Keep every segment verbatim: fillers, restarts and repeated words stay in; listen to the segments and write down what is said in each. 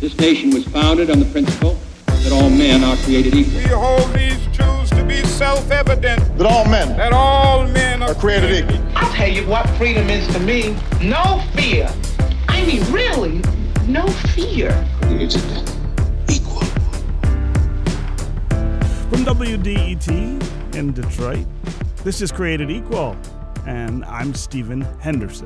This nation was founded on the principle that all men are created equal. We hold these truths to be self-evident. That all men. That all men are, are created equal. I'll tell you what freedom is to me. No fear. I mean, really, no fear. Created equal. From W D E T in Detroit, this is Created Equal, and I'm Stephen Henderson.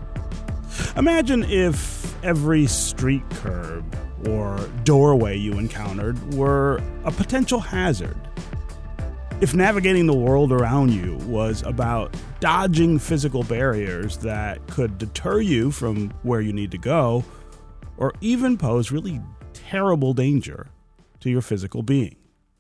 Imagine if every street curb or doorway you encountered were a potential hazard. If navigating the world around you was about dodging physical barriers that could deter you from where you need to go, or even pose really terrible danger to your physical being.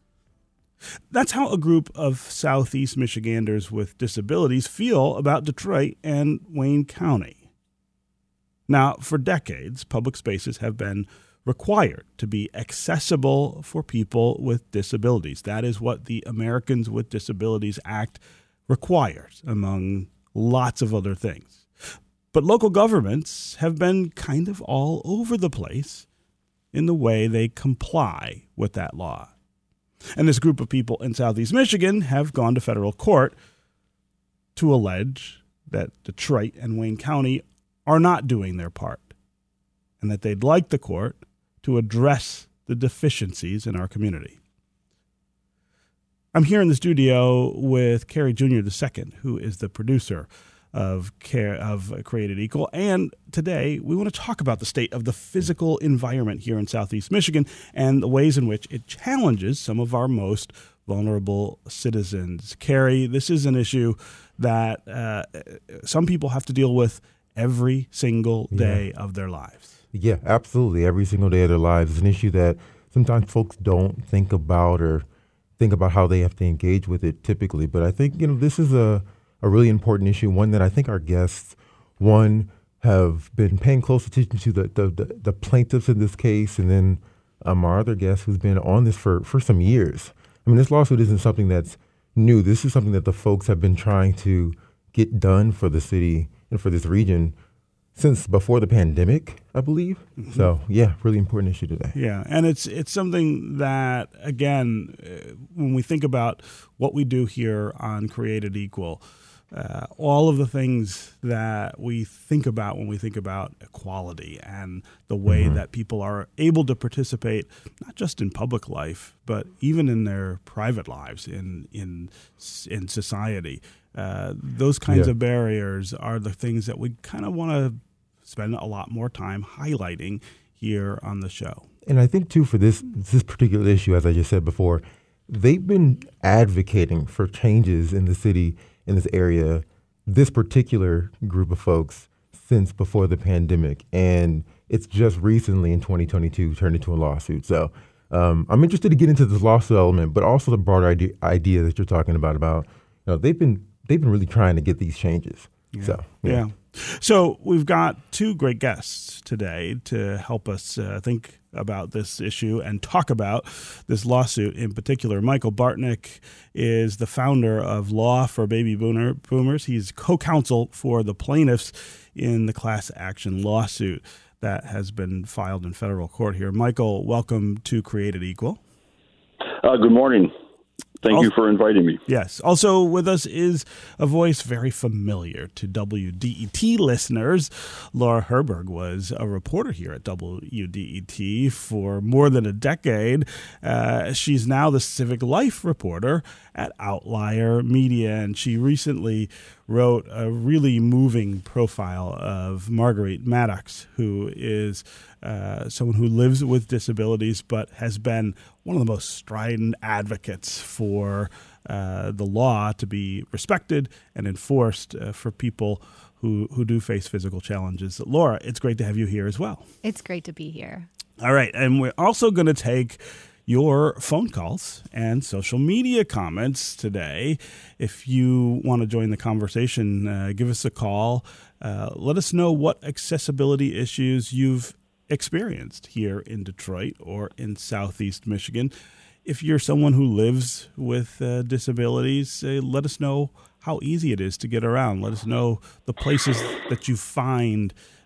That's how a group of Southeast Michiganders with disabilities feel about Detroit and Wayne County. Now, for decades, public spaces have been required to be accessible for people with disabilities. That is what the Americans with Disabilities Act requires, among lots of other things. But local governments have been kind of all over the place in the way they comply with that law. And this group of people in Southeast Michigan have gone to federal court to allege that Detroit and Wayne County are not doing their part, and that they'd like the court to address the deficiencies in our community. I'm here in the studio with Carrie Junior the Second, who is the producer of Care of Created Equal, and today we want to talk about the state of the physical environment here in Southeast Michigan and the ways in which it challenges some of our most vulnerable citizens. Carrie, this is an issue that uh, some people have to deal with every single day yeah. of their lives. Yeah, absolutely. Every single day of their lives is an issue that sometimes folks don't think about or think about how they have to engage with it typically. But I think, you know, this is a, a really important issue, one that I think our guests, one, have been paying close attention to the, the, the, the plaintiffs in this case, and then um, our other guest who's been on this for, for some years. I mean, this lawsuit isn't something that's new. This is something that the folks have been trying to get done for the city and for this region since before the pandemic, I believe. Mm-hmm. So, yeah, really important issue today. Yeah, and it's it's something that, again, uh, when we think about what we do here on Created Equal, uh, all of the things that we think about when we think about equality and the way mm-hmm. that people are able to participate, not just in public life, but even in their private lives, in in in society. Uh, those kinds yeah. of barriers are the things that we kind of want to spend a lot more time highlighting here on the show. And I think, too, for this this particular issue, as I just said before, they've been advocating for changes in the city, in this area, this particular group of folks, since before the pandemic. And it's just recently in twenty twenty-two turned into a lawsuit. So um, I'm interested to get into this lawsuit element, but also the broader idea, idea that you're talking about, about you know, they've been they've been really trying to get these changes. Yeah. So, yeah. yeah. So we've got two great guests today to help us uh, think about this issue and talk about this lawsuit in particular. Michael Bartnick is the founder of Law for Baby Boomer, Boomers. He's co-counsel for the plaintiffs in the class action lawsuit that has been filed in federal court here. Michael, welcome to Created Equal. Uh, good morning. Thank also, you for inviting me. Yes. Also with us is a voice very familiar to W D E T listeners. Laura Herberg was a reporter here at W D E T for more than a decade. Uh, she's now the civic life reporter at Outlier Media, and she recently wrote a really moving profile of Marguerite Maddox, who is uh, someone who lives with disabilities but has been one of the most strident advocates for uh, the law to be respected and enforced uh, for people who, who do face physical challenges. Laura, it's great to have you here as well. It's great to be here. All right, and we're also going to take your phone calls and social media comments today. If you want to join the conversation, uh, give us a call. Uh, let us know what accessibility issues you've experienced here in Detroit or in Southeast Michigan. If you're someone who lives with uh, disabilities, uh, let us know how easy it is to get around. Let us know the places that you find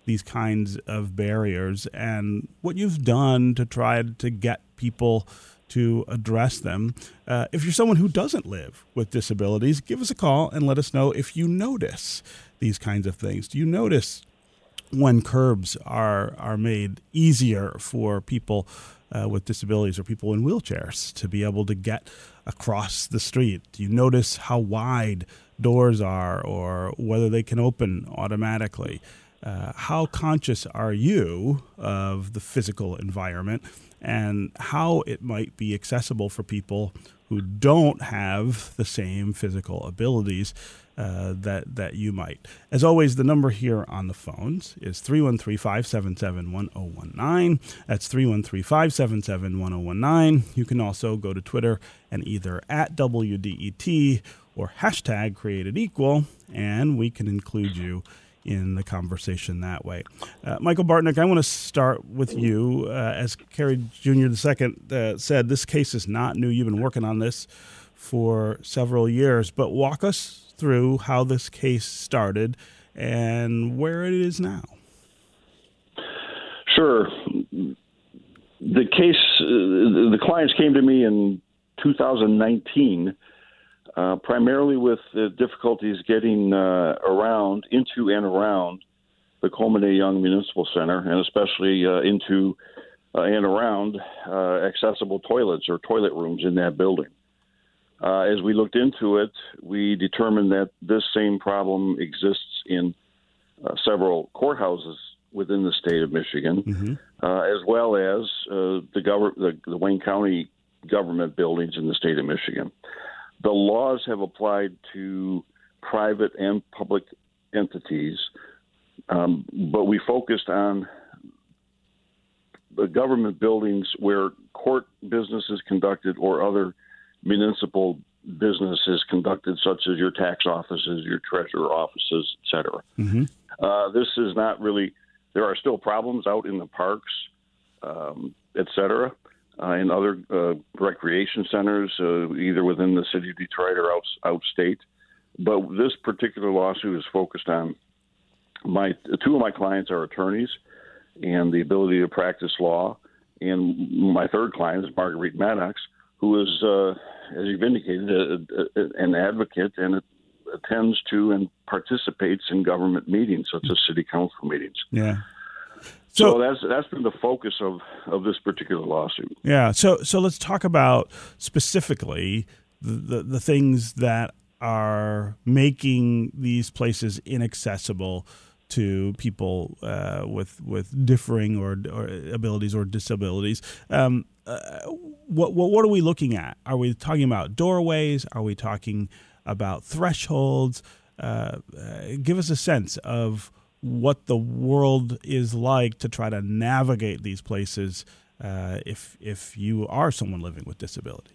these kinds of barriers and what you've done to try to get people to address them. Uh, if you're someone who doesn't live with disabilities, give us a call and let us know if you notice these kinds of things. Do you notice when curbs are are made easier for people uh, with disabilities or people in wheelchairs to be able to get across the street? Do you notice how wide doors are or whether they can open automatically? Uh, how conscious are you of the physical environment and how it might be accessible for people who don't have the same physical abilities uh, that that you might? As always, the number here on the phones is three one three, five seven seven, one zero one nine. That's three one three, five seven seven, one zero one nine. You can also go to Twitter and either at W D E T or hashtag Created Equal, and we can include you in the conversation that way. Uh, Michael Bartnick, I want to start with you. Uh, as Kerry Junior the Second uh, said, this case is not new. You've been working on this for several years, but walk us through how this case started and where it is now. Sure. The case, uh, the clients came to me in two thousand nineteen Uh, primarily with the difficulties getting uh, around, into and around the Coleman A. Young Municipal Center, and especially uh, into uh, and around uh, accessible toilets or toilet rooms in that building. Uh, as we looked into it, we determined that this same problem exists in uh, several courthouses within the state of Michigan, mm-hmm. uh, as well as uh, the, gov- the, the Wayne County government buildings in the state of Michigan. The laws have applied to private and public entities, um, but we focused on the government buildings where court business is conducted or other municipal business is conducted, such as your tax offices, your treasurer offices, et cetera. Mm-hmm. Uh, this is not really – there are still problems out in the parks, um, et cetera, Uh, and other uh, recreation centers, uh, either within the city of Detroit or out, outstate. But this particular lawsuit is focused on my two of my clients are attorneys and the ability to practice law. And my third client is Marguerite Maddox, who is, uh, as you've indicated, a, a, an advocate and attends to and participates in government meetings, such as city council meetings. Yeah. So, so that's that's been the focus of, of this particular lawsuit. Yeah. So so let's talk about specifically the, the, the things that are making these places inaccessible to people uh, with with differing or, or abilities or disabilities. Um, uh, what, what what are we looking at? Are we talking about doorways? Are we talking about thresholds? Uh, uh, give us a sense of what the world is like to try to navigate these places uh, if if you are someone living with disabilities.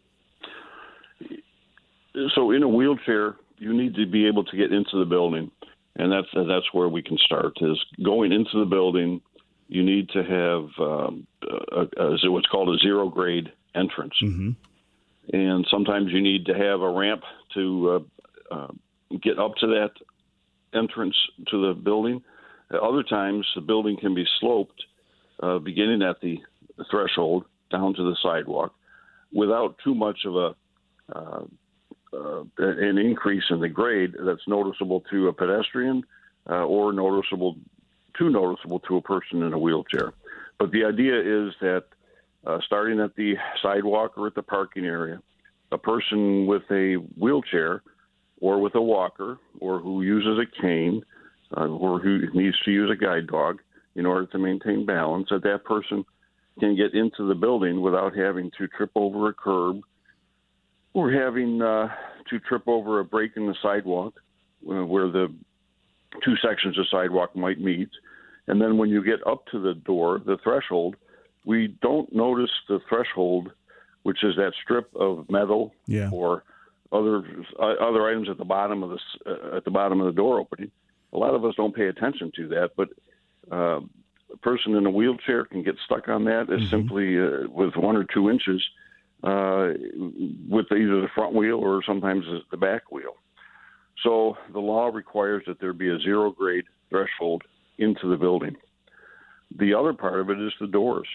So in a wheelchair, you need to be able to get into the building, and that's that's where we can start, is going into the building. You need to have um, a, a, what's called a zero-grade entrance. Mm-hmm. And sometimes you need to have a ramp to uh, uh, get up to that entrance to the building. At other times, the building can be sloped, uh, beginning at the threshold down to the sidewalk, without too much of a uh, uh, an increase in the grade that's noticeable to a pedestrian uh, or noticeable too noticeable to a person in a wheelchair. But the idea is that uh, starting at the sidewalk or at the parking area, a person with a wheelchair or with a walker, or who uses a cane, uh, or who needs to use a guide dog in order to maintain balance, that that person can get into the building without having to trip over a curb or having uh, to trip over a break in the sidewalk uh, where the two sections of sidewalk might meet. And then when you get up to the door, the threshold, we don't notice the threshold, which is that strip of metal yeah. or other uh, other items at the bottom of the uh, at the bottom of the door opening. A lot of us don't pay attention to that, but uh, a person in a wheelchair can get stuck on that as mm-hmm. simply uh, with one or two inches uh, with either the front wheel or sometimes the back wheel. So the law requires that there be a zero grade threshold into the building. The other part of it is the doors.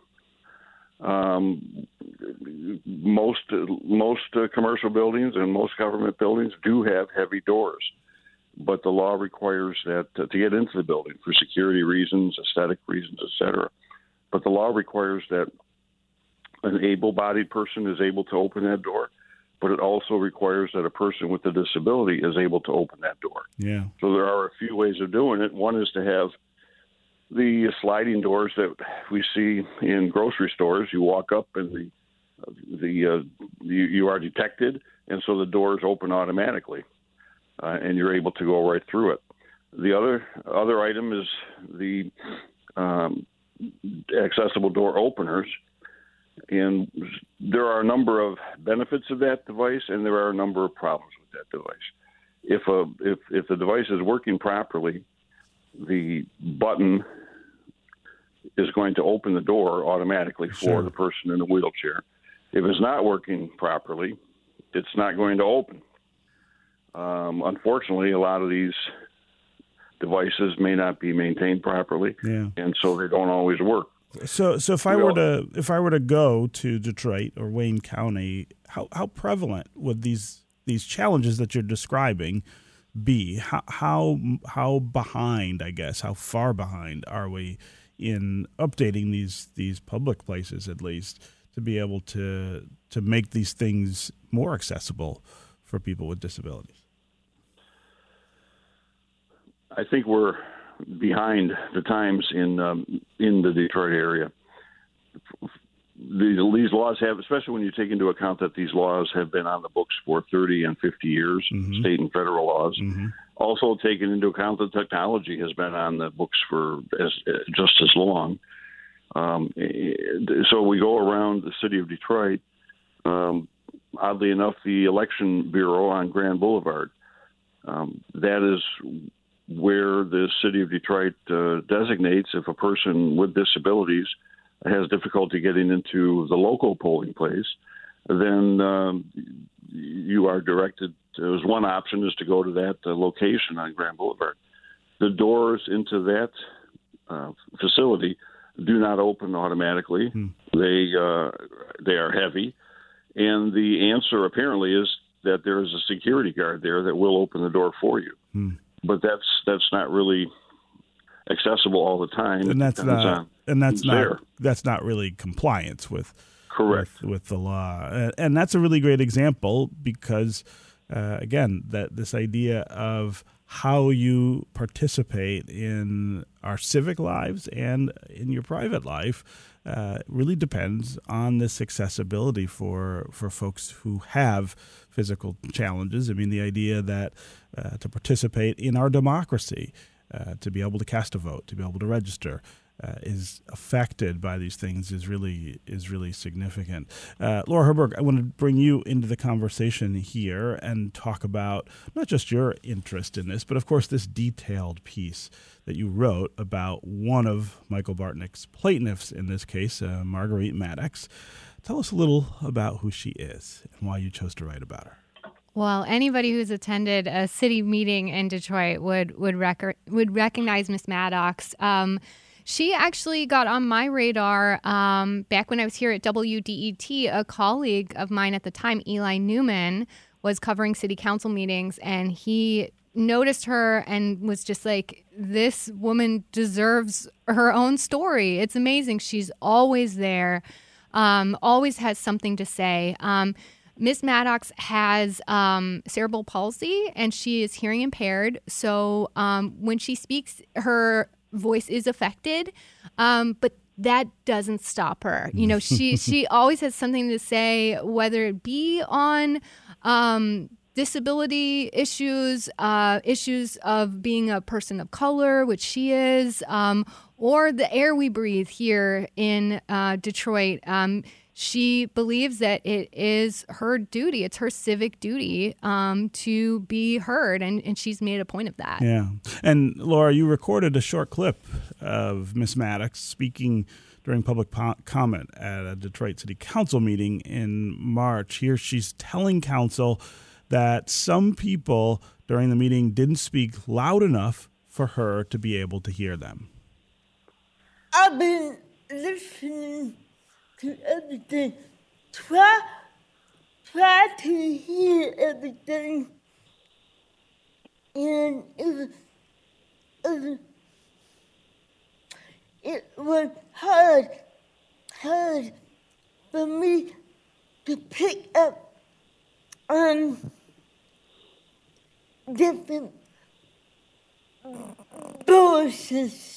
Um, most most uh, commercial buildings and most government buildings do have heavy doors, but the law requires that uh, to get into the building for security reasons, aesthetic reasons, et cetera. But the law requires that an able-bodied person is able to open that door, but it also requires that a person with a disability is able to open that door. Yeah. So there are a few ways of doing it. One is to have the sliding doors that we see in grocery stores. You walk up and the the uh, you, you are detected, and so the doors open automatically, uh, and you're able to go right through it. The other other item is the um, accessible door openers, and there are a number of benefits of that device, and there are a number of problems with that device. If a if if the device is working properly, the button is going to open the door automatically for Sure. the person in a wheelchair. If it's not working properly, it's not going to open. Um, unfortunately, a lot of these devices may not be maintained properly, Yeah. and so they don't always work. So, so if I were to if I were to go to Detroit or Wayne County, how how prevalent would these these challenges that you're describing be? How how how behind, I guess, how far behind are we in updating these these public places, at least, to be able to to make these things more accessible for people with disabilities? I think we're behind the times in um, in the Detroit area. The, these laws have, especially when you take into account that these laws have been on the books for thirty and fifty years, Mm-hmm. state and federal laws. Mm-hmm. Also taking into account that technology has been on the books for as, just as long. Um, so we go around the city of Detroit. Um, oddly enough, the Election Bureau on Grand Boulevard, um, that is where the city of Detroit uh, designates if a person with disabilities has difficulty getting into the local polling place, then um, you are directed. There's one option is to go to that uh, location on Grand Boulevard. The doors into that uh, facility do not open automatically. Hmm. They uh, they are heavy, and the answer apparently is that there is a security guard there that will open the door for you. Hmm. But that's that's not really accessible all the time. And that's not and that's not there. that's not really compliance with correct with, with the law. And, and that's a really great example because uh, again, that this idea of how you participate in our civic lives and in your private life uh, really depends on this accessibility for for folks who have physical challenges. I mean, the idea that uh, to participate in our democracy, uh, to be able to cast a vote, to be able to register, uh, is affected by these things is really is really significant. Uh, Laura Herberg, I want to bring you into the conversation here and talk about not just your interest in this, but of course this detailed piece that you wrote about one of Michael Bartnick's plaintiffs in this case, uh, Marguerite Maddox. Tell us a little about who she is and why you chose to write about her. Well, anybody who's attended a city meeting in Detroit would would rec- would recognize Miss Maddox. Um, she actually got on my radar um, back when I was here at W D E T. A colleague of mine at the time, Eli Newman, was covering city council meetings, and he noticed her and was just like, this woman deserves her own story. It's amazing. She's always there, um, always has something to say. Um, Miss Maddox has um, cerebral palsy, and she is hearing impaired. So um, when she speaks, her voice is affected, um, but that doesn't stop her. You know, she she always has something to say, whether it be on um, disability issues, uh, issues of being a person of color, which she is, um, or the air we breathe here in uh, Detroit. Um, She believes that it is her duty, it's her civic duty um, to be heard, and, and she's made a point of that. Yeah. And Laura, you recorded a short clip of Miss Maddox speaking during public po- comment at a Detroit City Council meeting in March. Here she's telling council that some people during the meeting didn't speak loud enough for her to be able to hear them. I've been listening to everything. Try, try to hear everything. And it was, it was, it was hard, hard for me to pick up on different voices.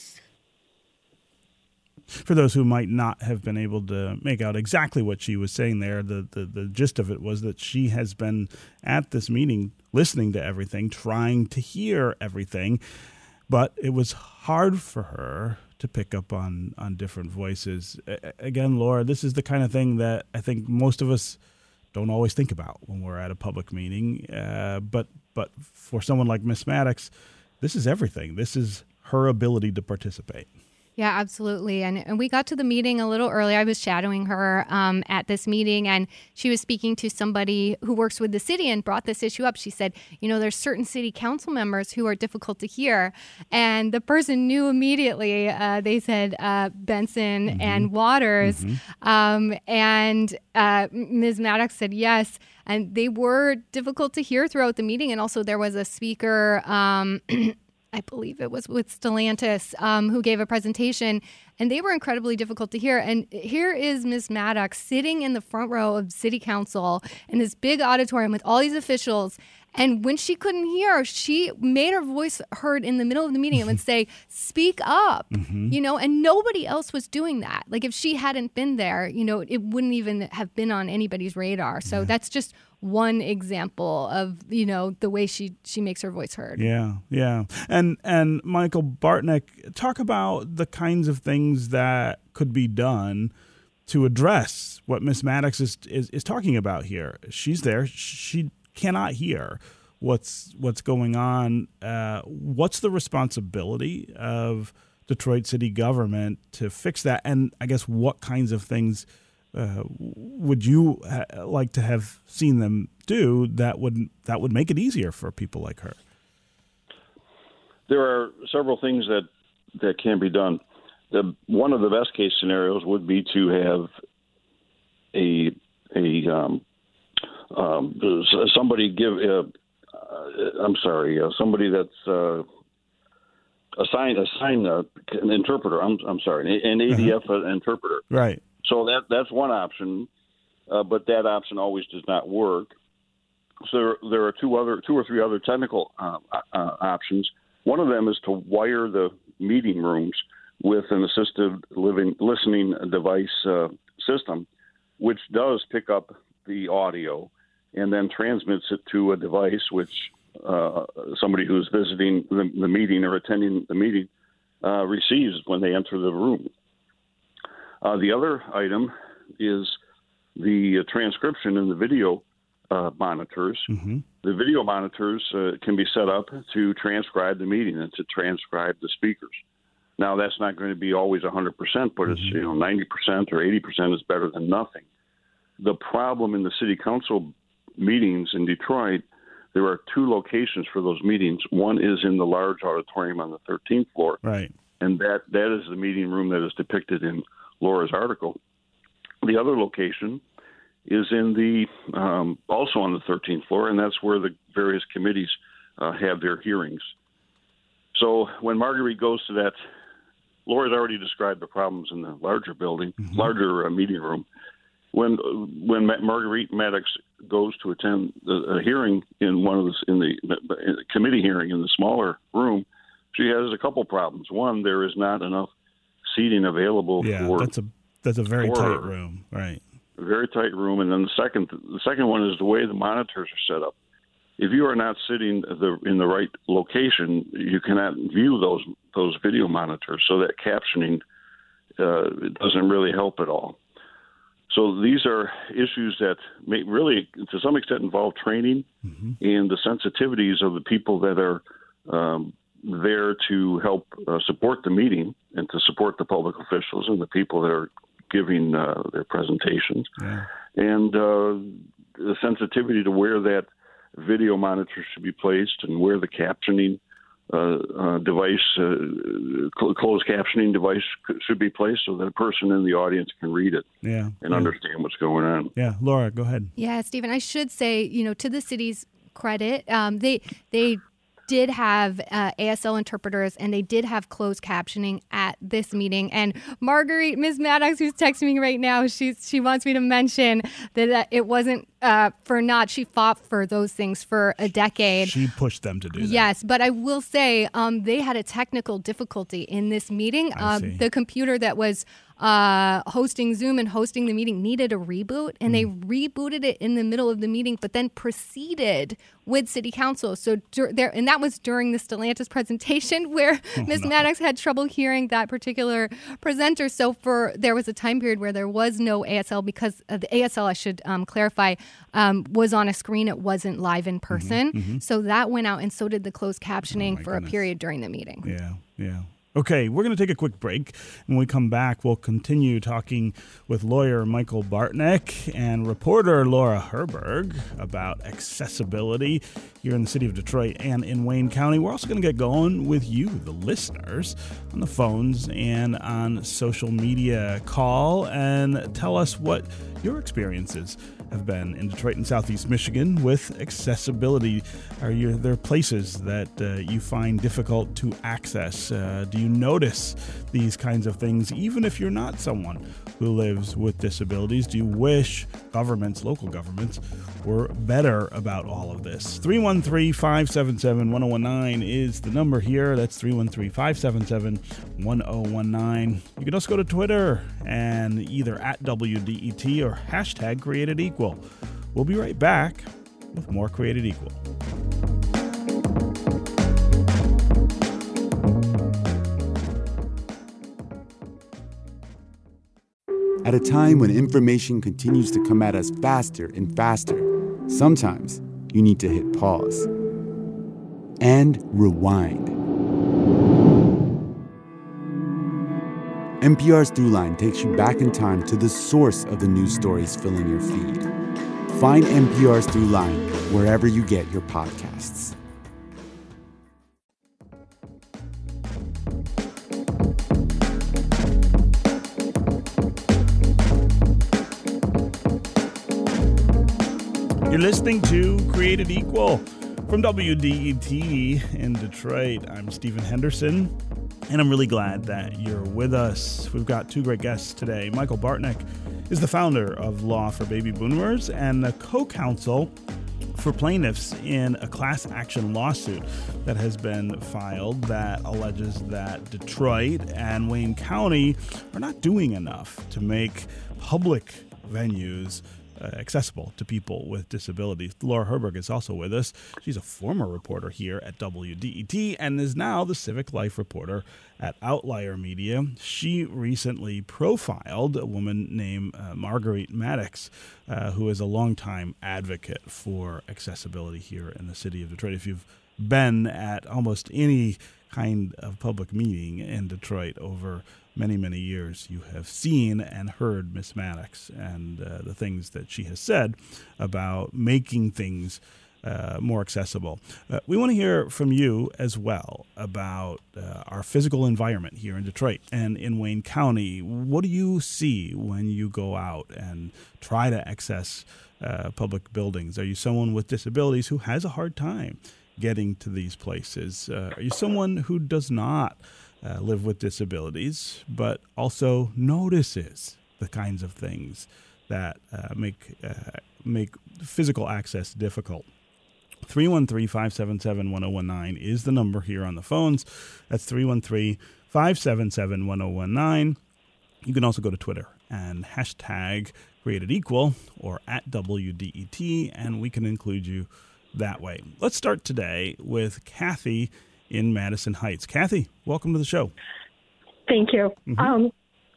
For those who might not have been able to make out exactly what she was saying there, the, the, the gist of it was that she has been at this meeting listening to everything, trying to hear everything, but it was hard for her to pick up on, on different voices. A- again, Laura, this is the kind of thing that I think most of us don't always think about when we're at a public meeting, uh, but but for someone like Miss Maddox, this is everything. This is her ability to participate. Yeah, absolutely. And, and we got to the meeting a little early. I was shadowing her um, at this meeting, and she was speaking to somebody who works with the city and brought this issue up. She said, you know, there's certain city council members who are difficult to hear. And the person knew immediately. Uh, they said uh, Benson mm-hmm. and Waters. Mm-hmm. Um, and uh, Miz Maddox said yes. And they were difficult to hear throughout the meeting. And also there was a speaker um I believe it was with Stellantis, um, who gave a presentation, and they were incredibly difficult to hear. And here is Miz Maddox sitting in the front row of City Council in this big auditorium with all these officials. And when she couldn't hear, she made her voice heard in the middle of the meeting and would say, speak up, mm-hmm. you know, and nobody else was doing that. Like if she hadn't been there, you know, it wouldn't even have been on anybody's radar. So yeah. that's just one example of, you know, the way she, she makes her voice heard. Yeah, yeah. And and Michael Bartnick, talk about the kinds of things that could be done to address what Miss Maddox is, is, is talking about here. She's there. She cannot hear what's what's going on. Uh, what's the responsibility of Detroit city government to fix that? And I guess what kinds of things uh, would you ha- like to have seen them do that would that would make it easier for people like her? There are several things that, that can be done. The one of the best case scenarios would be to have a a um, um, somebody give. Uh, uh, I'm sorry, uh, somebody that's uh, assigned assigned uh, an interpreter. I'm I'm sorry, an A D F uh-huh. interpreter. Right. So that that's one option, uh, but that option always does not work. So there, there are two other two or three other technical uh, uh, options. One of them is to wire the meeting rooms with an assisted living listening device uh, system, which does pick up the audio and then transmits it to a device which uh, somebody who's visiting the, the meeting or attending the meeting uh, receives when they enter the room. Uh, the other item is the uh, transcription in the video uh, monitors. Mm-hmm. The video monitors uh, can be set up to transcribe the meeting and to transcribe the speakers. Now, that's not going to be always one hundred percent, but it's, you know, ninety percent or eighty percent is better than nothing. The problem in the city council meetings in Detroit, there are two locations for those meetings. One is in the large auditorium on the thirteenth floor. Right. And that, that is the meeting room that is depicted in Laura's article. The other location is in the um, also on the thirteenth floor, and that's where the various committees uh, have their hearings. So when Marguerite goes to that, Laura's already described the problems in the larger building, mm-hmm. larger uh, meeting room. When when Marguerite Maddox goes to attend a hearing in one of the in the, in the committee hearing in the smaller room, she has a couple problems. One, there is not enough seating available. Yeah, for that's a that's a very tight her. room, right? A very tight room, and then the second the second one is the way the monitors are set up. If you are not sitting the, in the right location, you cannot view those those video monitors. So that captioning uh, doesn't really help at all. So these are issues that may really, to some extent, involve training mm-hmm. and the sensitivities of the people that are um, there to help uh, support the meeting and to support the public officials and the people that are giving uh, their presentations. Yeah. And uh, the sensitivity to where that video monitor should be placed and where the captioning uh, uh, device, uh, cl- closed captioning device should be placed so that a person in the audience can read it yeah, and yeah. understand what's going on. Yeah, Laura, go ahead. Yeah, Stephen, I should say, you know, to the city's credit, um, they they did have uh, A S L interpreters, and they did have closed captioning at this meeting. And Marguerite, Miz Maddox, who's texting me right now, she's, she wants me to mention that uh, it wasn't uh, for naught. She fought for those things for a decade. She pushed them to do that. Yes, but I will say um, they had a technical difficulty in this meeting. I Uh, see. the computer that was uh, hosting Zoom and hosting the meeting needed a reboot, and they rebooted it in the middle of the meeting, but then proceeded with City Council. So dur- there, and that was during the Stellantis presentation where Oh, Miz no. Maddox had trouble hearing that particular presenter. So for there was a time period where there was no A S L because uh, the A S L, I should um, clarify, um, was on a screen. It wasn't live in person. mhm. So that went out, and so did the closed captioning Oh, my for goodness. a period during the meeting. Yeah, yeah. Okay, we're going to take a quick break. When we come back, we'll continue talking with lawyer Michael Bartnick and reporter Laura Herberg about accessibility here in the city of Detroit and in Wayne County. We're also going to get going with you, the listeners, on the phones and on social media. Call and tell us what your experiences have been in Detroit and Southeast Michigan with accessibility. Are you, there places that uh, you find difficult to access? Uh, do you notice these kinds of things, even if you're not someone who lives with disabilities? Do you wish governments, local governments, were better about all of this? three one three, five seven seven, one oh one nine is the number here. That's three one three, five seven seven, one oh one nine. You can also go to Twitter and either at W D E T or hashtag Created Equal. We'll be right back with more Created Equal. At a time when information continues to come at us faster and faster, sometimes you need to hit pause and rewind. N P R's Throughline takes you back in time to the source of the news stories filling your feed. Find N P R's Throughline wherever you get your podcasts. You're listening to Created Equal from W D E T in Detroit. I'm Stephen Henderson, and I'm really glad that you're with us. We've got two great guests today. Michael Bartnick is the founder of Law for Baby Boomers and the co-counsel for plaintiffs in a class action lawsuit that has been filed that alleges that Detroit and Wayne County are not doing enough to make public venues Uh, accessible to people with disabilities. Laura Herberg is also with us. She's a former reporter here at W D E T and is now the civic life reporter at Outlier Media. She recently profiled a woman named uh, Marguerite Maddox, uh, who is a longtime advocate for accessibility here in the city of Detroit. If you've been at almost any kind of public meeting in Detroit over many, many years, you have seen and heard Miss Maddox and uh, the things that she has said about making things uh, more accessible. Uh, we want to hear from you as well about uh, our physical environment here in Detroit and in Wayne County. What do you see when you go out and try to access uh, public buildings? Are you someone with disabilities who has a hard time getting to these places? Uh, are you someone who does not Uh, live with disabilities, but also notices the kinds of things that uh, make uh, make physical access difficult? three one three, five seven seven, one oh one nine is the number here on the phones. That's three one three, five seven seven, one oh one nine. You can also go to Twitter and hashtag Created Equal or at W D E T, and we can include you that way. Let's start today with Kathy in Madison Heights. Kathy, welcome to the show. Thank you. Mm-hmm. Um,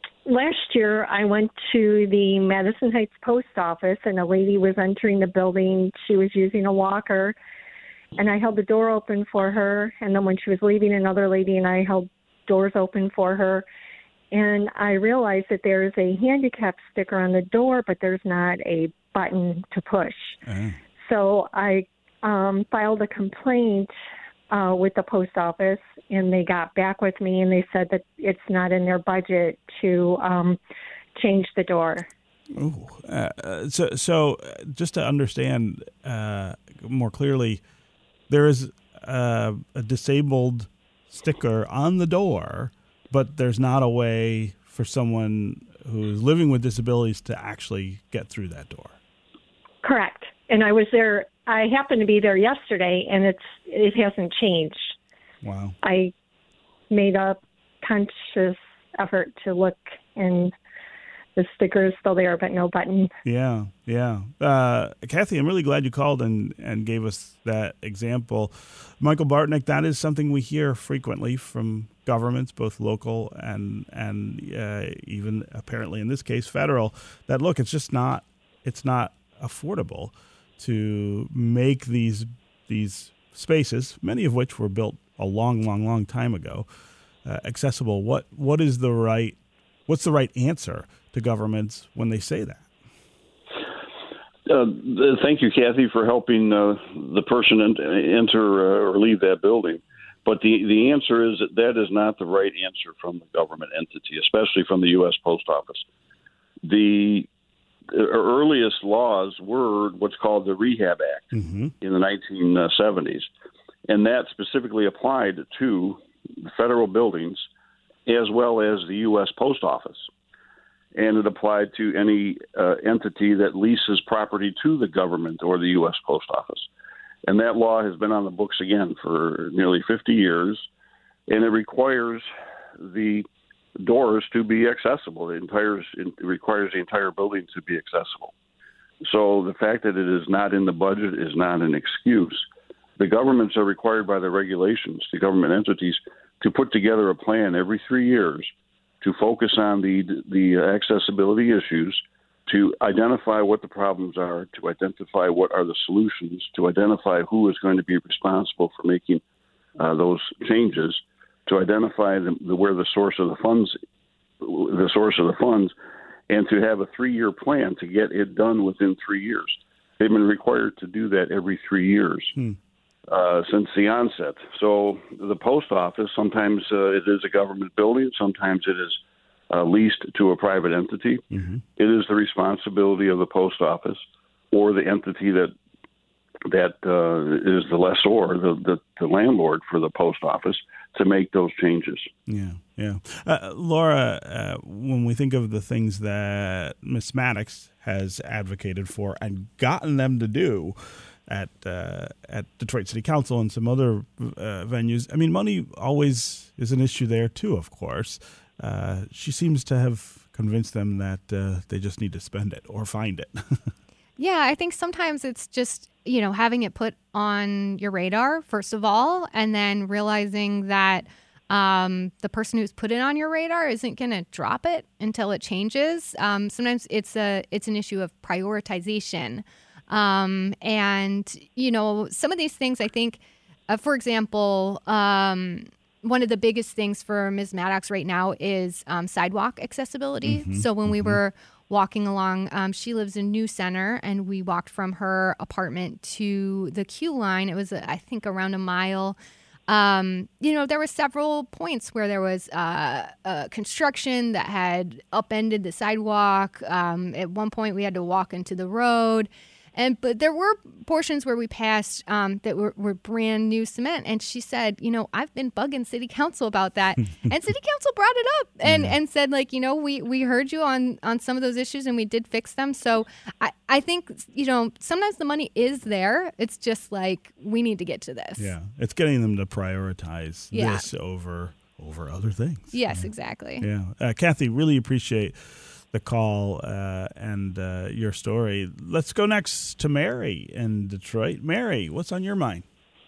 last year, I went to the Madison Heights post office, and a lady was entering the building. She was using a walker, and I held the door open for her. And then when she was leaving, another lady and I held doors open for her. And I realized that there is a handicap sticker on the door, but there's not a button to push. Uh-huh. So I um, filed a complaint uh, with the post office, and they got back with me, and they said that it's not in their budget to um, change the door. Ooh, uh, so, so just to understand uh, more clearly, there is uh, a disabled sticker on the door, but there's not a way for someone who's living with disabilities to actually get through that door. Correct. And I was there. I happened to be there yesterday, and it's it hasn't changed. Wow. I made a conscious effort to look, and the sticker is still there, but no button. Yeah, yeah. Uh, Kathy, I'm really glad you called and, and gave us that example. Michael Bartnick, that is something we hear frequently from governments, both local and and uh, even apparently in this case federal, that look, it's just not it's not affordable to make these these spaces, many of which were built a long, long, long time ago, uh, accessible. What what is the right what's the right answer to governments when they say that? Uh, thank you, Kathy, for helping uh, the person enter uh, or leave that building. But the, the answer is that that is not the right answer from the government entity, especially from the U S Post Office. The earliest laws were what's called the Rehab Act mm-hmm. in the nineteen seventies, and that specifically applied to federal buildings as well as the U S Post Office. And it applied to any uh, entity that leases property to the government or the U S Post Office. And that law has been on the books again for nearly fifty years, and it requires the doors to be accessible. It, entire, it requires the entire building to be accessible. So the fact that it is not in the budget is not an excuse. The governments are required by the regulations, the government entities, to put together a plan every three years to focus on the the accessibility issues, to identify what the problems are, to identify what are the solutions, to identify who is going to be responsible for making uh, those changes, to identify the, the, where the source of the funds, the source of the funds, and to have a three-year plan to get it done within three years. They've been required to do that every three years hmm. uh, since the onset. So the post office, sometimes uh, it is a government building, sometimes it is Uh, leased to a private entity. Mm-hmm. It is the responsibility of the post office or the entity that that uh, is the lessor, the, the the landlord for the post office, to make those changes. Yeah, yeah. Uh, Laura, uh, when we think of the things that Miz Maddox has advocated for and gotten them to do at uh, at Detroit City Council and some other uh, venues, I mean, money always is an issue there too, of course. Uh, she seems to have convinced them that uh, they just need to spend it or find it. Yeah, I think sometimes it's just, you know, having it put on your radar, first of all, and then realizing that um, the person who's put it on your radar isn't going to drop it until it changes. Um, sometimes it's a it's an issue of prioritization. Um, and, you know, some of these things, I think, uh, for example, um, one of the biggest things for Miz Maddox right now is um, sidewalk accessibility. Mm-hmm, so when mm-hmm. we were walking along, um, she lives in New Center, and we walked from her apartment to the Q line. It was, I think, around a mile. Um, you know, there were several points where there was uh, uh, construction that had upended the sidewalk. Um, at one point, we had to walk into the road. And but there were portions where we passed um, that were, were brand new cement. And she said, you know, I've been bugging City Council about that. And City Council brought it up and, yeah. and said, like, you know, we, we heard you on, on some of those issues and we did fix them. So I, I think, you know, sometimes the money is there. It's just like, we need to get to this. Yeah. It's getting them to prioritize yeah. this over over other things. Yes, yeah. exactly. Yeah. Uh, Kathy, really appreciate the call uh, and uh, your story. Let's go next to Mary in Detroit. Mary, what's on your mind?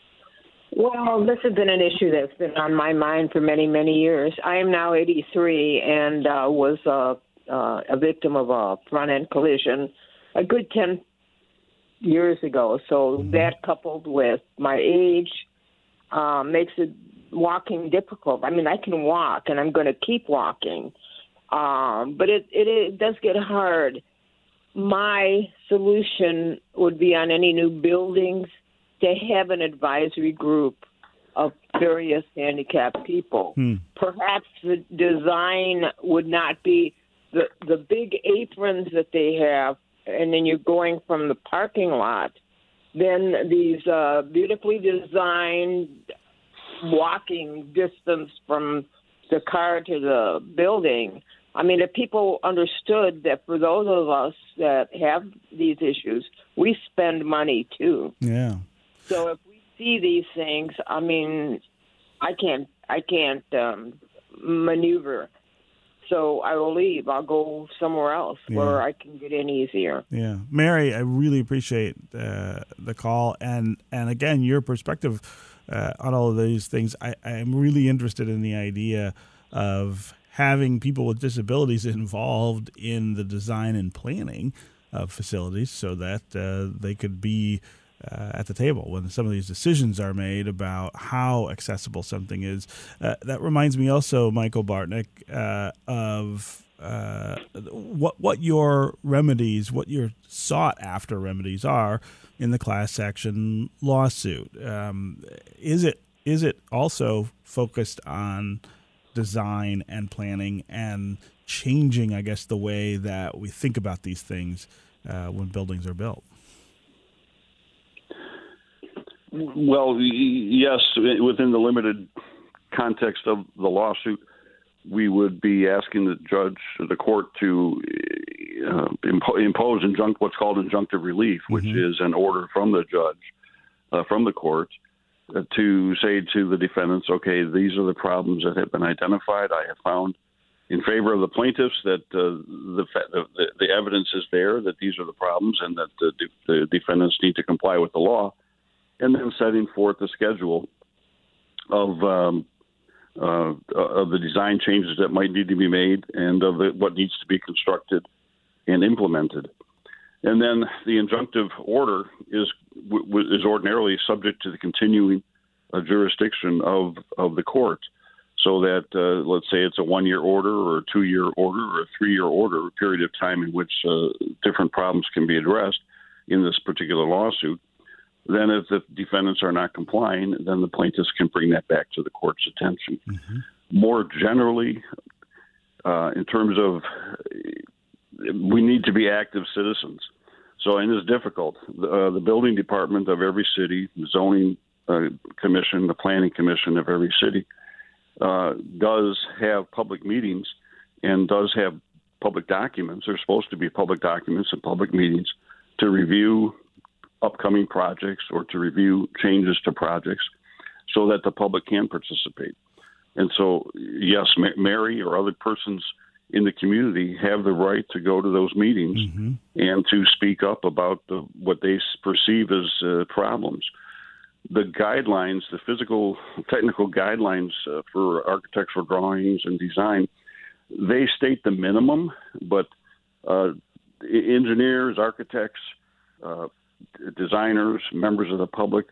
Well, this has been an issue that's been on my mind for many, many years. I am now eighty-three and uh, was uh, uh, a victim of a front-end collision a good ten years ago. So mm-hmm. that coupled with my age uh, makes it walking difficult. I mean, I can walk, and I'm going to keep walking. Um, but it, it it does get hard. My solution would be on any new buildings to have an advisory group of various handicapped people. Hmm. Perhaps the design would not be the the big aprons that they have, and then you're going from the parking lot. Then these uh, beautifully designed walking distance from the car to the building. I mean, if people understood that for those of us that have these issues, we spend money too. Yeah. So if we see these things, I mean, I can't, I can't um, maneuver. So I will leave. I'll go somewhere else Yeah. where I can get in easier. Yeah, Mary, I really appreciate uh, the call, and and again your perspective uh, on all of these things. I am really interested in the idea of having people with disabilities involved in the design and planning of facilities, so that uh, they could be uh, at the table when some of these decisions are made about how accessible something is. Uh, that reminds me also, Michael Bartnick, uh, of uh, what what your remedies, what your sought after remedies are in the class action lawsuit. Um, is it is it also focused on design and planning and changing, I guess, the way that we think about these things uh, when buildings are built? Well, yes, within the limited context of the lawsuit, we would be asking the judge, the court, to uh, impo- impose injunct what's called injunctive relief, which Mm-hmm. is an order from the judge, uh, from the court, uh, to say to the defendants, okay, these are the problems that have been identified. I have found in favor of the plaintiffs that uh, the, the the evidence is there that these are the problems and that the, the defendants need to comply with the law, and then setting forth a schedule of um, uh, of the design changes that might need to be made and of the, what needs to be constructed and implemented. And then the injunctive order is w- is ordinarily subject to the continuing uh, jurisdiction of, of the court. So that, uh, let's say it's a one-year order or a two-year order or a three-year order, a period of time in which uh, different problems can be addressed in this particular lawsuit. Then if the defendants are not complying, then the plaintiffs can bring that back to the court's attention. Mm-hmm. More generally, uh, in terms of we need to be active citizens. So, and it's difficult. The, uh, the building department of every city, the zoning uh, commission, the planning commission of every city, uh, does have public meetings and does have public documents. There's supposed to be public documents and public meetings to review upcoming projects or to review changes to projects so that the public can participate. And so, yes, Ma- Mary or other persons in the community have the right to go to those meetings Mm-hmm. and to speak up about the, what they perceive as uh, problems. The guidelines, the physical, technical guidelines uh, for architectural drawings and design, they state the minimum, but uh, engineers, architects, uh, designers, members of the public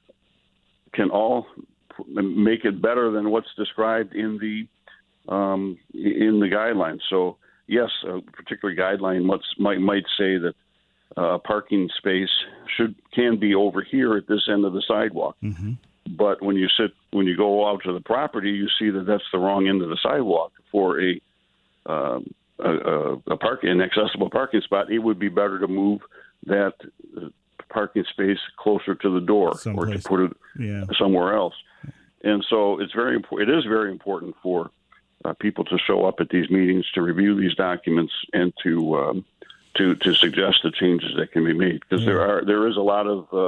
can all make it better than what's described in the um, in the guidelines. So, yes, a particular guideline might might, might say that a uh, parking space should can be over here at this end of the sidewalk. Mm-hmm. But when you sit when you go out to the property, you see that that's the wrong end of the sidewalk for a um, a, a, a park an accessible parking spot. It would be better to move that parking space closer to the door Someplace. or to put it yeah. somewhere else. And so it's very important. It is very important for uh, people to show up at these meetings, to review these documents, and to um, to to suggest the changes that can be made, because yeah. there are there is a lot of uh,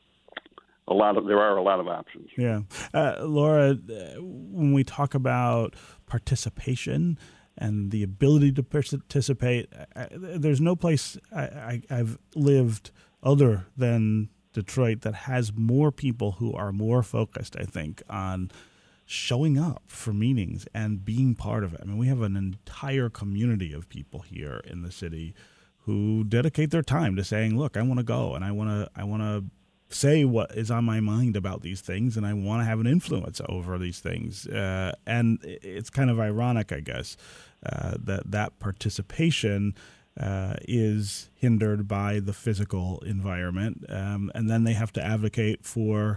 a lot of there are a lot of options. Yeah, uh, Laura, uh, when we talk about participation and the ability to participate, I, there's no place I, I, I've lived other than Detroit that has more people who are more focused, I think, on showing up for meetings and being part of it. I mean, we have an entire community of people here in the city who dedicate their time to saying, look, I want to go and I want to I want to say what is on my mind about these things, and I want to have an influence over these things. Uh, and it's kind of ironic, I guess, uh, that that participation Uh, is hindered by the physical environment, um, and then they have to advocate for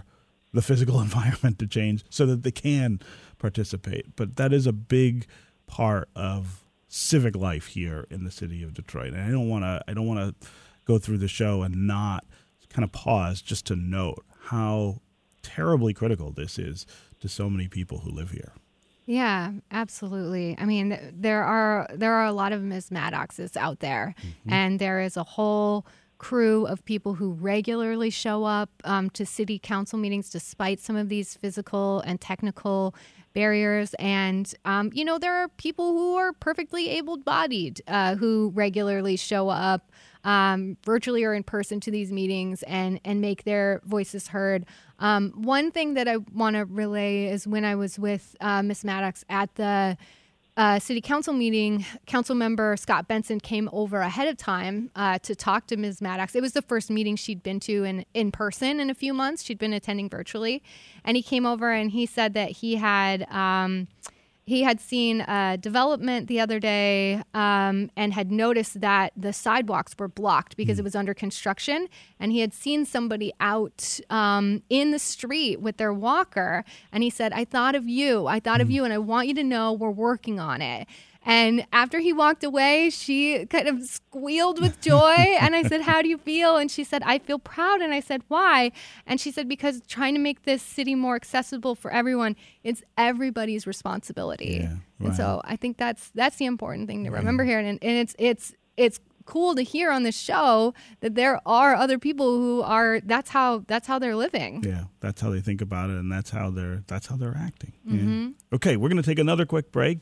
the physical environment to change so that they can participate. But that is a big part of civic life here in the city of Detroit. And I don't want to I don't want to go through the show and not kind of pause just to note how terribly critical this is to so many people who live here. Yeah, absolutely. I mean, there are there are a lot of Miz Maddoxes out there, mm-hmm. and there is a whole crew of people who regularly show up um, to city council meetings despite some of these physical and technical barriers. And, um, you know, there are people who are perfectly able-bodied uh, who regularly show up um, virtually or in person to these meetings and, and make their voices heard. Um, one thing that I want to relay is when I was with uh, Miz Maddox at the Uh, city council meeting, council member Scott Benson came over ahead of time uh, to talk to Miz Maddox. It was the first meeting she'd been to in, in person in a few months. She'd been attending virtually. And he came over and he said that he had um, he had seen a development the other day um, and had noticed that the sidewalks were blocked because mm. it was under construction. And he had seen somebody out um, in the street with their walker. And he said, I thought of you. I thought mm. of you. And I want you to know we're working on it. And after he walked away, she kind of squealed with joy. And I said, how do you feel? And she said, I feel proud. And I said, why? And she said, because trying to make this city more accessible for everyone, it's everybody's responsibility. Yeah, right. And so I think that's that's the important thing to remember yeah. here. And, and it's it's it's cool to hear on this show that there are other people who are that's how that's how they're living. Yeah, that's how they think about it, and that's how they're that's how they're acting. Mm-hmm. Yeah. Okay, we're going to take another quick break.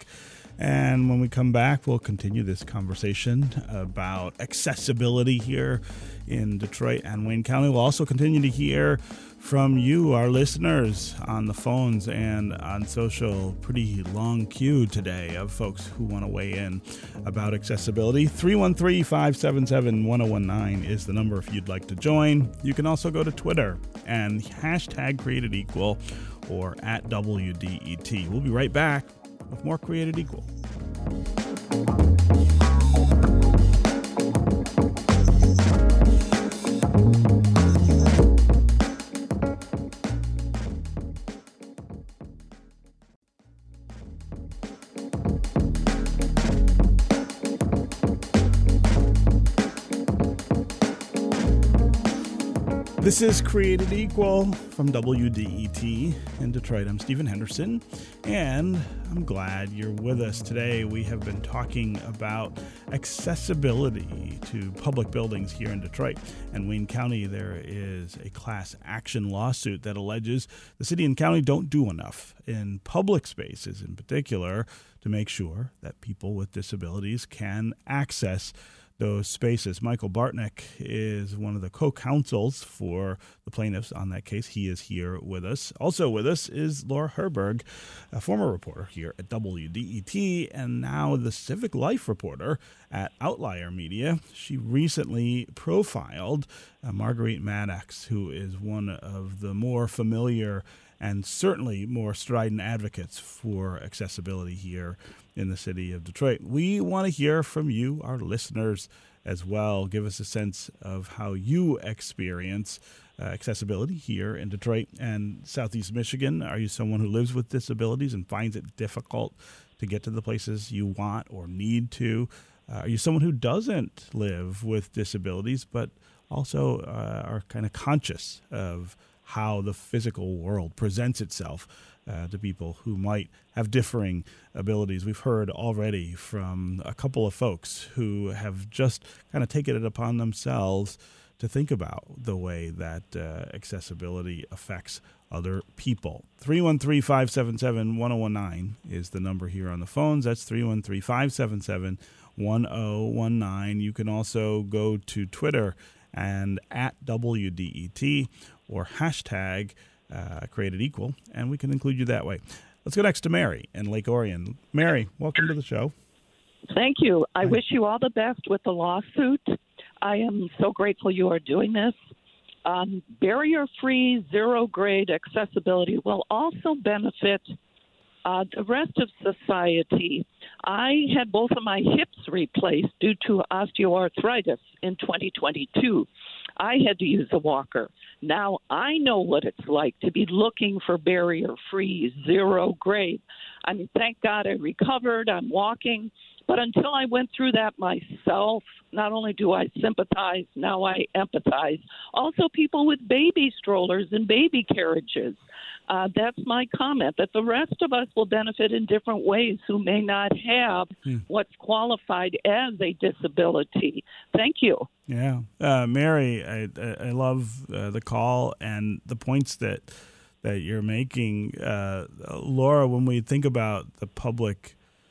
And when we come back, we'll continue this conversation about accessibility here in Detroit and Wayne County. We'll also continue to hear from you, our listeners, on the phones and on social. Pretty long queue today of folks who want to weigh in about accessibility. three one three, five seven seven, one oh one nine is the number if you'd like to join. You can also go to Twitter and hashtag Created Equal or at W D E T. We'll be right back with more Created Equal. This is Created Equal from W D E T in Detroit. I'm Stephen Henderson, and I'm glad you're with us today. We have been talking about accessibility to public buildings here in Detroit and Wayne County. There is a class action lawsuit that alleges the city and county don't do enough in public spaces in particular to make sure that people with disabilities can access those spaces. Michael Bartnick is one of the co-counsels for the plaintiffs on that case. He is here with us. Also with us is Laura Herberg, a former reporter here at W D E T and now the civic life reporter at Outlier Media. She recently profiled uh, Marguerite Maddox, who is one of the more familiar and certainly more strident advocates for accessibility here in the city of Detroit. We want to hear from you, our listeners, as well. Give us a sense of how you experience uh, accessibility here in Detroit and Southeast Michigan. Are you someone who lives with disabilities and finds it difficult to get to the places you want or need to? Uh, are you someone who doesn't live with disabilities but also uh, are kind of conscious of how the physical world presents itself uh, to people who might have differing abilities? We've heard already from a couple of folks who have just kind of taken it upon themselves to think about the way that uh, accessibility affects other people. three one three, five seven seven, one oh one nine is the number here on the phones. That's three one three, five seven seven, one oh one nine. You can also go to Twitter and at W D E T or hashtag uh, Created Equal, and we can include you that way. Let's go next to Mary in Lake Orion. Mary, welcome to the show. Thank you. I Hi. wish you all the best with the lawsuit. I am so grateful you are doing this. Um, barrier-free, zero-grade accessibility will also benefit uh, the rest of society. I had both of my hips replaced due to osteoarthritis in twenty twenty-two. I had to use a walker. Now I know what it's like to be looking for barrier-free, zero-grade. I mean, thank God I recovered. I'm walking. But until I went through that myself, not only do I sympathize, now I empathize. Also, people with baby strollers and baby carriages. Uh, that's my comment, that the rest of us will benefit in different ways who may not have hmm. what's qualified as a disability. Thank you. Yeah. Uh, Mary, I, I love uh, the call and the points that that you're making. Uh, Laura, when we think about the public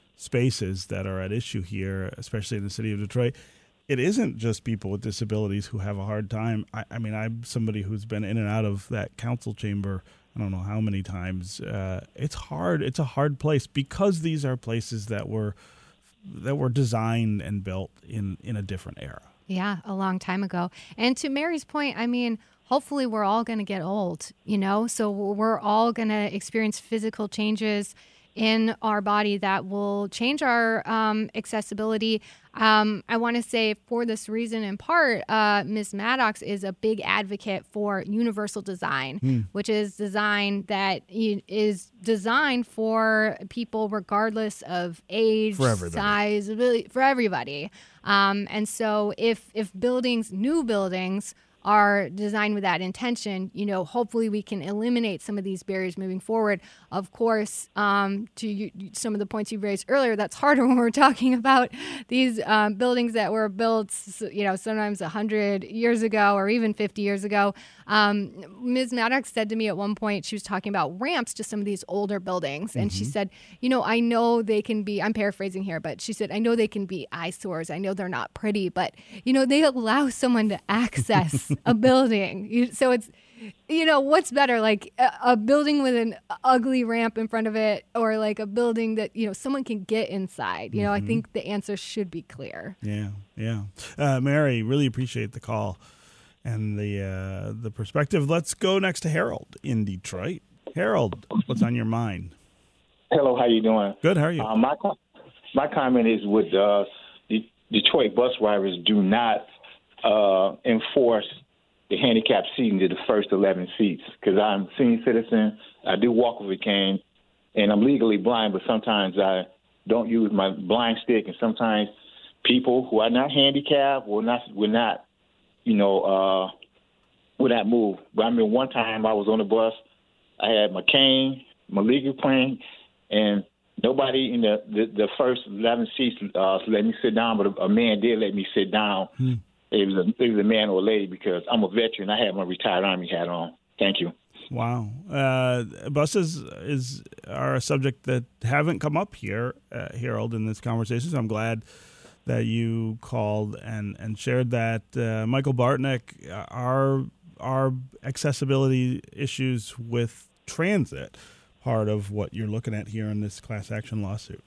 spaces that are at issue here, especially in the city of Detroit, it isn't just people with disabilities who have a hard time. I, I mean, I'm somebody who's been in and out of that council chamber I don't know how many times. Uh, it's hard. It's a hard place because these are places that were that were designed and built in, in a different era. Yeah, a long time ago. And to Mary's point, I mean, hopefully we're all going to get old, you know, so we're all going to experience physical changes in our body that will change our um, accessibility. Um, I want to say for this reason, in part, uh, Miz Maddox is a big advocate for universal design, mm. which is design that is designed for people regardless of age, size, ability, for everybody. Um, and so if if buildings, new buildings, are designed with that intention, you know, hopefully we can eliminate some of these barriers moving forward. Of course, um, to you, some of the points you raised earlier, that's harder when we're talking about these um, buildings that were built, you know, sometimes one hundred years ago or even fifty years ago. Um, Miz Maddox said to me at one point, she was talking about ramps to some of these older buildings. And mm-hmm. she said, you know, I know they can be, I'm paraphrasing here, but she said, I know they can be eyesores. I know they're not pretty, but, you know, they allow someone to access a building. You, so it's, you know, what's better, like a, a building with an ugly ramp in front of it or like a building that, you know, someone can get inside? You know, mm-hmm. I think the answer should be clear. Yeah, yeah. Uh, Mary, really appreciate the call and the uh, the perspective. Let's go next to Harold in Detroit. Harold, what's on your mind? Hello, how you doing? Good, how are you? Uh, my my comment is with uh, the Detroit bus drivers do not uh, enforce the handicap seating to the first eleven seats, because I'm a senior citizen. I do walk with a cane, and I'm legally blind, but sometimes I don't use my blind stick, and sometimes people who are not handicapped will not will not, you know, uh, will not move. But I mean, one time I was on the bus, I had my cane, my legal plane, and nobody in the, the, the first eleven seats uh, let me sit down, but a, a man did let me sit down. Hmm. It was, a, it was a man or a lady because I'm a veteran. I have my retired Army hat on. Thank you. Wow. Uh, buses is are a subject that haven't come up here, uh, Harold, in this conversation. So I'm glad that you called and, and shared that. Uh, Michael Bartnick, are, are accessibility issues with transit part of what you're looking at here in this class action lawsuit?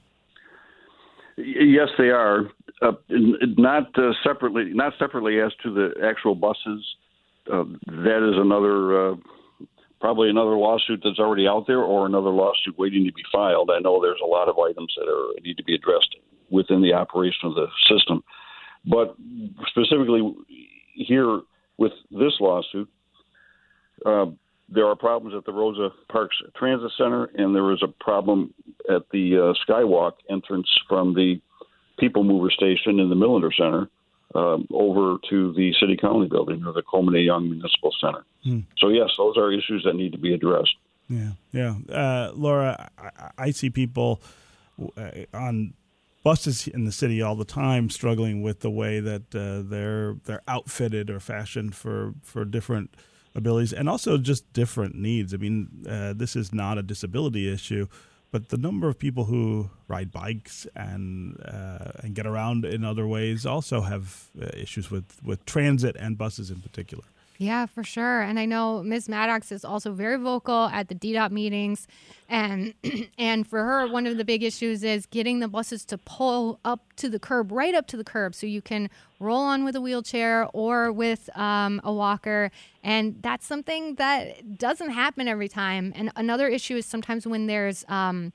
Yes, they are. Uh, not uh, separately, not separately as to the actual buses. Uh, that is another, uh, probably another lawsuit that's already out there, or another lawsuit waiting to be filed. I know there's a lot of items that are need to be addressed within the operation of the system, but specifically here with this lawsuit, uh, there are problems at the Rosa Parks Transit Center, and there is a problem at the uh, Skywalk entrance from the People Mover Station in the Millender Center um, over to the City County Building or the Coleman A. Young Municipal Center. Hmm. So, yes, those are issues that need to be addressed. Yeah, yeah. Uh, Laura, I, I see people uh, on buses in the city all the time struggling with the way that uh, they're they're outfitted or fashioned for, for different abilities and also just different needs. I mean, uh, this is not a disability issue, but the number of people who ride bikes and uh, and get around in other ways also have uh, issues with, with transit and buses in particular. Yeah, for sure. And I know Miz Maddox is also very vocal at the D DOT meetings. And and for her, one of the big issues is getting the buses to pull up to the curb, right up to the curb, so you can roll on with a wheelchair or with um, a walker. And that's something that doesn't happen every time. And another issue is sometimes when there's um,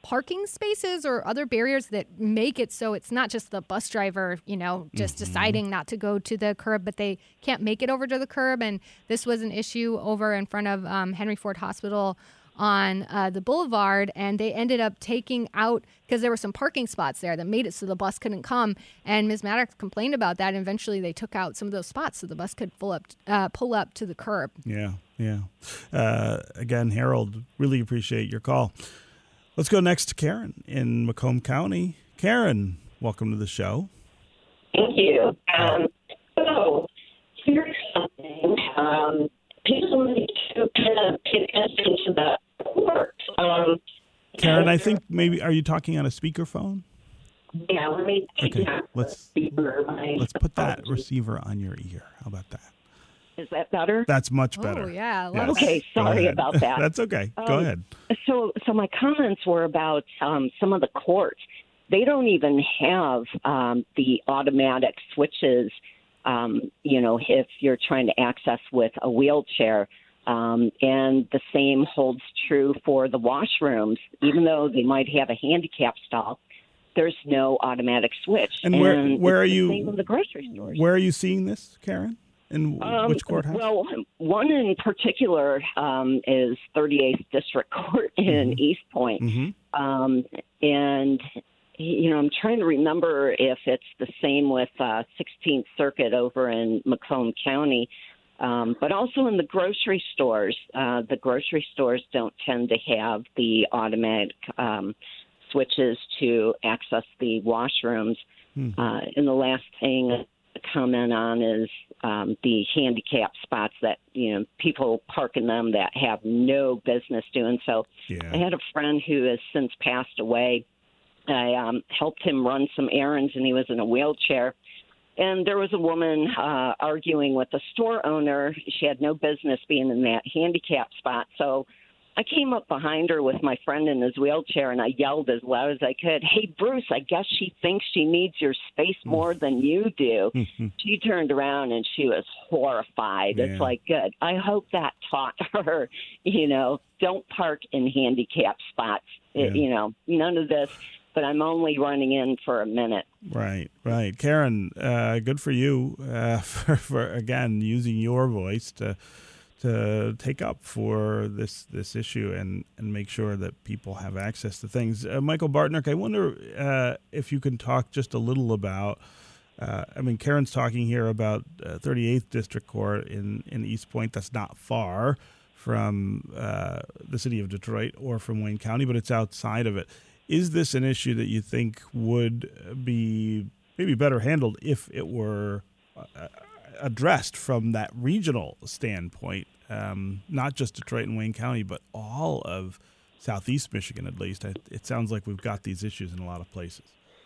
parking spaces or other barriers that make it so it's not just the bus driver, you know, just mm-hmm. deciding not to go to the curb, but they can't make it over to the curb. And this was an issue over in front of um, Henry Ford Hospital on uh, the boulevard, and they ended up taking out, because there were some parking spots there that made it so the bus couldn't come, and Miz Maddox complained about that, and eventually they took out some of those spots so the bus could pull up uh, pull up to the curb. Yeah, yeah. Uh, again, Harold, really appreciate your call. Let's go next to Karen in Macomb County. Karen, welcome to the show. Thank you. Um, so, here's something. Um, people need to kind of pay attention to the court. Um, Karen, I think maybe, are you talking on a speakerphone? Yeah, let me take okay. that Let's, receiver. My let's put that receiver on your ear. How about that? Is that better? That's much better. Oh, yeah. Yes. Okay, sorry about that. That's okay. Um, Go ahead. So, so my comments were about um, some of the courts. They don't even have um, the automatic switches, um, you know, if you're trying to access with a wheelchair. Um, and the same holds true for the washrooms. Even though they might have a handicap stall, there's no automatic switch. And where, and where are it's the you? same in the grocery stores. Where are you seeing this, Karen? In Um, which courthouse? Well, one in particular um, is thirty-eighth District Court in mm-hmm. East Point. Mm-hmm. Um, and, you know, I'm trying to remember if it's the same with uh, sixteenth Circuit over in Macomb County. Um, but also in the grocery stores. Uh, the grocery stores don't tend to have the automatic um, switches to access the washrooms. Hmm. Uh, and the last thing comment on is um, the handicap spots that, you know, people park in them that have no business doing so. Yeah. I had a friend who has since passed away. I um, helped him run some errands, and he was in a wheelchair. And there was a woman uh, arguing with the store owner. She had no business being in that handicap spot. So I came up behind her with my friend in his wheelchair, and I yelled as loud as I could, "Hey, Bruce, I guess she thinks she needs your space more than you do." She turned around, and she was horrified. Yeah. It's like, good. I hope that taught her, you know, don't park in handicap spots. It, Yeah. you know, none of this, but I'm only running in for a minute. Right, right. Karen, uh, good for you uh, for, for, again, using your voice to to take up for this this issue and, and make sure that people have access to things. Uh, Michael Bartnick, I wonder uh, if you can talk just a little about, uh, I mean, Karen's talking here about uh, thirty-eighth District Court in, in East Point. That's not far from uh, the city of Detroit or from Wayne County, but it's outside of it. Is this an issue that you think would be maybe better handled if it were uh, addressed from that regional standpoint, um, not just Detroit and Wayne County, but all of Southeast Michigan, at least? It sounds like we've got these issues in a lot of places.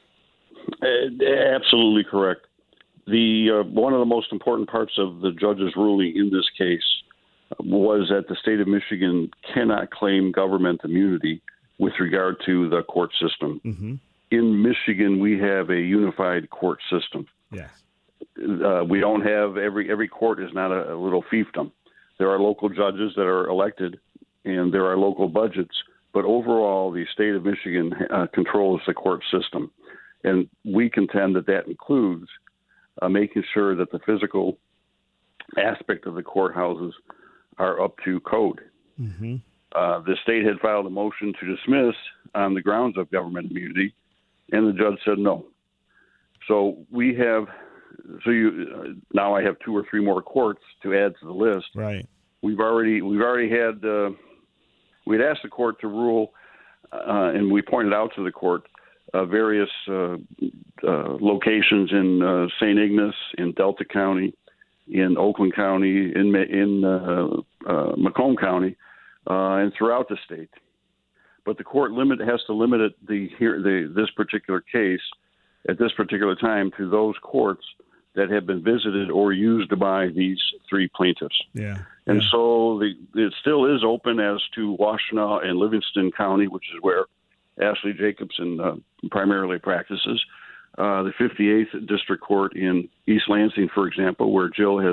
Uh, absolutely correct. The uh, one of the most important parts of the judge's ruling in this case was that the state of Michigan cannot claim government immunity with regard to the court system. Mm-hmm. In Michigan, we have a unified court system. Yes. Uh, we don't have every every court is not a, a little fiefdom. There are local judges that are elected, and there are local budgets. But overall, the state of Michigan uh, controls the court system, and we contend that that includes uh, making sure that the physical aspect of the courthouses are up to code. Mm-hmm. Uh, the state had filed a motion to dismiss on the grounds of government immunity, and the judge said no. So we have, so you uh, now I have two or three more courts to add to the list. Right. We've already we've already had uh, we'd asked the court to rule, uh, and we pointed out to the court uh, various uh, uh, locations in uh, Saint Ignace, in Delta County, in Oakland County, in in uh, uh, Macomb County. Uh, and throughout the state, but the court limit has to limit it the here the this particular case at this particular time to those courts that have been visited or used by these three plaintiffs. Yeah, and yeah. so the it still is open as to Washtenaw and Livingston County, which is where Ashley Jacobson uh, primarily practices. Uh, the fifty-eighth District Court in East Lansing, for example, where Jill has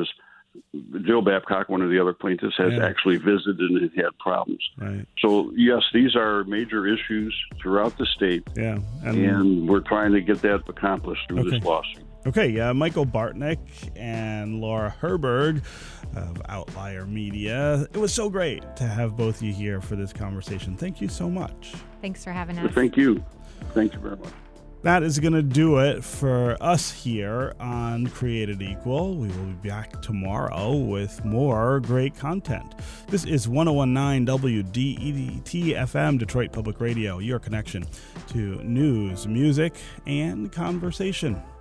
Jill Babcock, one of the other plaintiffs, has Yeah. actually visited and had problems. Right. So, yes, these are major issues throughout the state, Yeah. and we're trying to get that accomplished through Okay. this lawsuit. Okay, uh, Michael Bartnick and Laura Herberg of Outlier Media. It was so great to have both of you here for this conversation. Thank you so much. Thanks for having us. Thank you. Thank you very much. That is going to do it for us here on Created Equal. We will be back tomorrow with more great content. This is ten nineteen W D E T F M, Detroit Public Radio, your connection to news, music, and conversation.